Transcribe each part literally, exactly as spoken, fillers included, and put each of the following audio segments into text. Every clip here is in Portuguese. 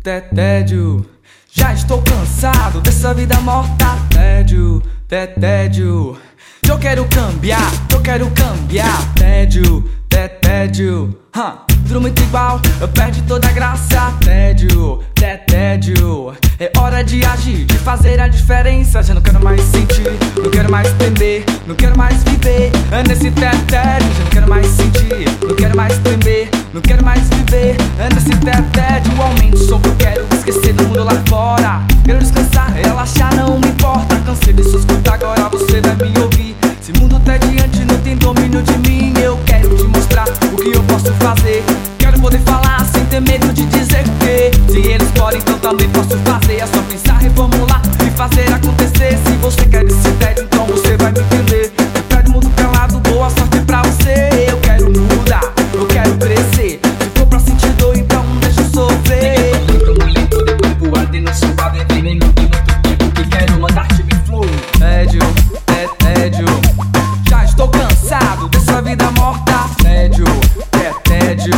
tédio. Já estou cansado dessa vida morta. Tédio, tédio. Eu quero cambiar, eu quero cambiar. Tédio, tédio. Huh. Tudo muito igual, eu perdi toda a graça. Tédio, tédio. É hora de agir, de fazer a diferença. Já não quero mais sentir, não quero mais temer, não quero mais viver é nesse tédio. Já não quero mais sentir, não quero mais temer, não quero mais viver é nesse tédio. Aumente o som que eu quero esquecer do mundo lá fora. Quero descansar, relaxar, não me importa. Cansei de sua escuta, agora você vai me ouvir. Se o mundo tá diante, não tem domínio de mim. Eu quero te mostrar o que eu posso fazer. Quero poder falar sem ter medo de dizer que se eles podem, então também posso fazer. É só pensar, reformular e fazer acontecer. Se você quer esse tédio, então você vai me entender. Eu quero mundo pelado, boa sorte pra você. Eu quero mudar, eu quero crescer. Se for pra sentir dor, então deixa eu sofrer. Muito momento de corpo ardendo suave, veneno de muito tempo que quero mandar-te me flow. Tédio, é tédio. Já estou cansado dessa vida morta. Tédio, é tédio.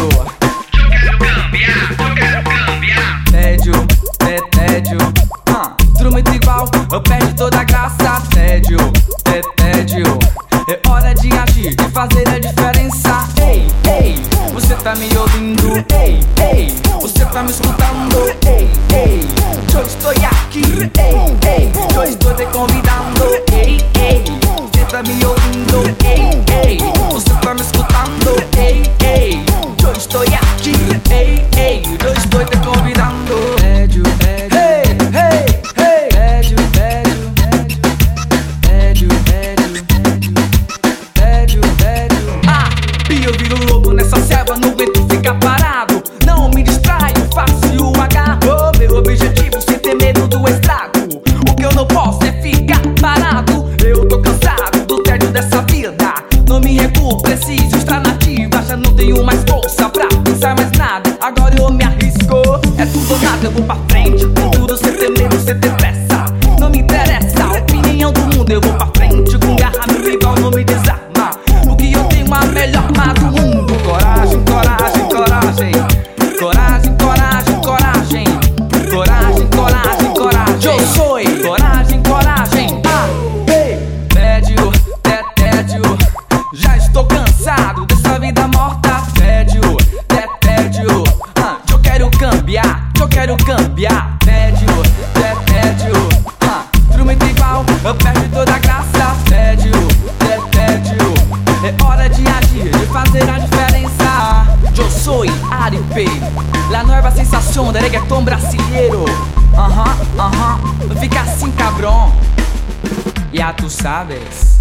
Tédio, é tédio. uh, Tudo muito igual, eu perdi toda a graça. Tédio, é tédio. É hora de agir, de fazer a diferença. Ei, ei, você tá me ouvindo? Ei, ei, você tá me escutando? Ei, ei, eu estou aqui. Ei, ei, eu estou te convidando. Ei, ei, você tá me ouvindo? Ei, ei, você tá me escutando? Ei, ei, eu estou aqui. Ei, ei, eu estou te convidando. Tédio, tédio. Hey, hey, hey. Tédio, tédio, tédio, tédio, tédio, tédio. Ah, e eu viro lobo nessa selva, não aguento ficar parado. Não me distraio, faço o agarro. Meu objetivo sem ter medo do estrago. O que eu não posso é ficar parado. Eu tô cansado do tédio dessa vida. Não me recuo, preciso estar nativa. Já não tenho mais força pra pensar mais nada. Agora eu me arrisco, é tudo ou nada. Eu vou pra frente, com tudo sem ter medo, sem ter pressa. Não me interessa a opinião do mundo. Eu vou pra frente, com garra, meu rival não me desarma. Porque eu tenho a melhor arma do mundo. Coragem, coragem, coragem. Coragem, coragem, coragem. Coragem, coragem, coragem. Eu sou coragem, coragem. Ah, ei, tédio, té, tédio. Já estou cansado dessa vida morta. Tédio, té, tédio. Ah, eu quero cambiar, eu quero cambiar. Tédio, té, tédio. Ah, tudo muito igual, eu perdi toda a graça. Tédio, té, tédio. É hora de agir, de fazer a diferença. Eu sou Aripe, la nueva sensación de reggaeton brasileiro. Aham, aham, fica assim cabrón. Ya tu sabes.